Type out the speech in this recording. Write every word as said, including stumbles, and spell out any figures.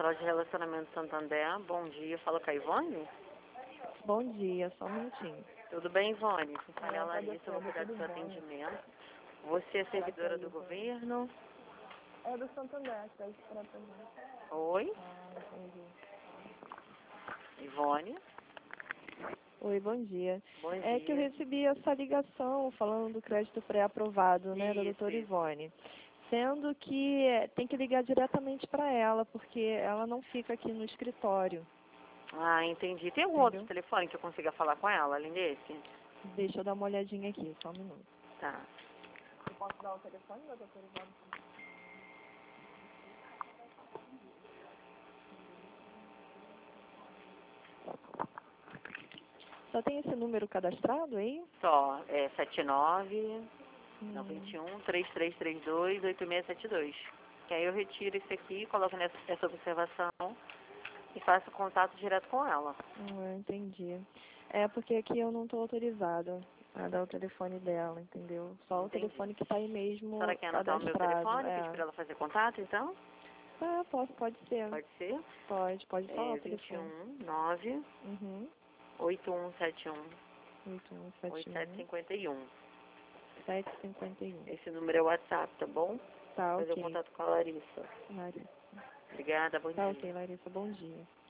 Central de Relacionamento Santander. Bom dia, fala com a Ivone? Bom dia, só um minutinho. Tudo bem, Ivone? Quem fala é a Ah, pode Larissa, eu vou ser, cuidar do tudo seu bom. atendimento. Você é servidora do governo? É do Santander, que é isso para também. Oi, Ah, entendi. Ivone? Oi, bom dia. Bom É que eu dia. recebi essa ligação falando do crédito pré-aprovado, né, da Isso, doutora isso. Ivone. Sendo que eh, tem que ligar diretamente para ela, porque ela não fica aqui no escritório, Ah, entendi. Tem algum outro entendeu? telefone que eu consiga falar com ela, além desse? Deixa eu dar uma olhadinha aqui, só um minuto. Tá. Eu posso dar o telefone da doutora Ivone? Só tem esse número cadastrado aí? Só, é sete nove nove Hum. um três três três dois oito seis sete dois. Que aí eu retiro esse aqui, coloco nessa, essa observação e faço contato direto com ela. Ah, entendi. É porque aqui eu não estou autorizada a dar o telefone dela, entendeu? Só o Entendi. telefone que está aí A mesmo senhora quer anotar o meu cadastrado. telefone, pedir É. para ela fazer contato, então? Ah, posso, pode ser. Pode ser? Pode, pode falar É o telefone. vinte e um nove Uhum. oito um sete um oito um sete oito sete um cinco um. sete cinco um. Esse número é o WhatsApp, tá bom? Tá, Fazer o ok. contato com a Larissa. Larissa. Obrigada, bom Tá, dia. ok, Larissa. Bom dia.